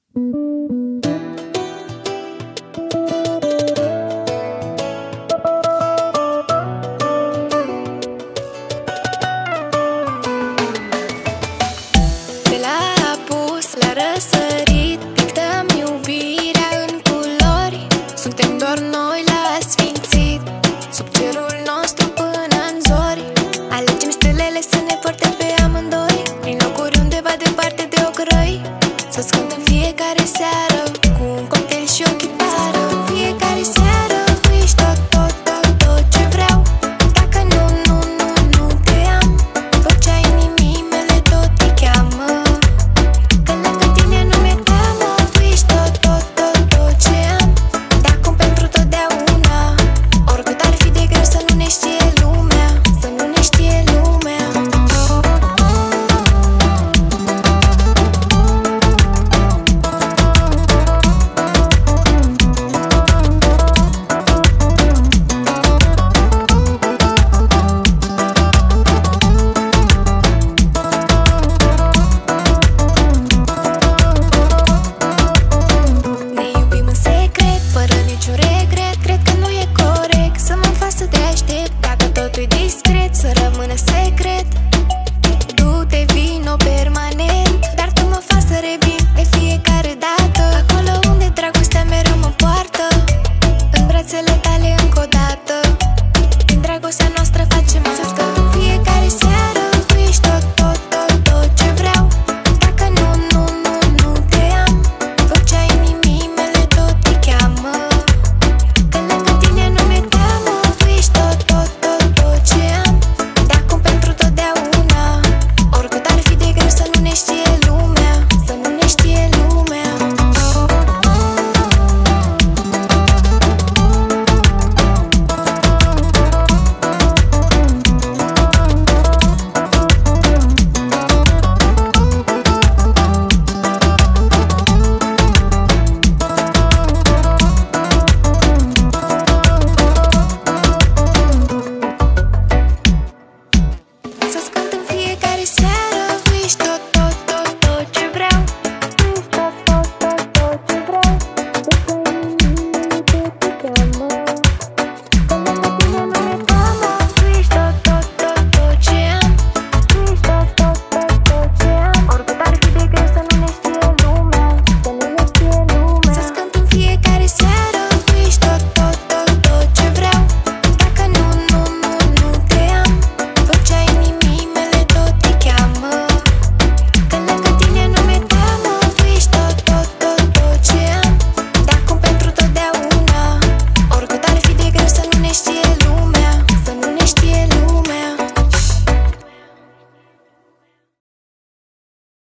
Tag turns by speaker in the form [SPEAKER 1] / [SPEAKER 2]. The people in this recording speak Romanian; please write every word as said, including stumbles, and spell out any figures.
[SPEAKER 1] De la apus la răsărit pictăm iubirea în culori. Suntem doar noi la sfințit, sub cerul nostru până în zori. Alegem stelele să ne poarte pe amândoi, prin locuri undeva departe de ocroi, să scântăm fie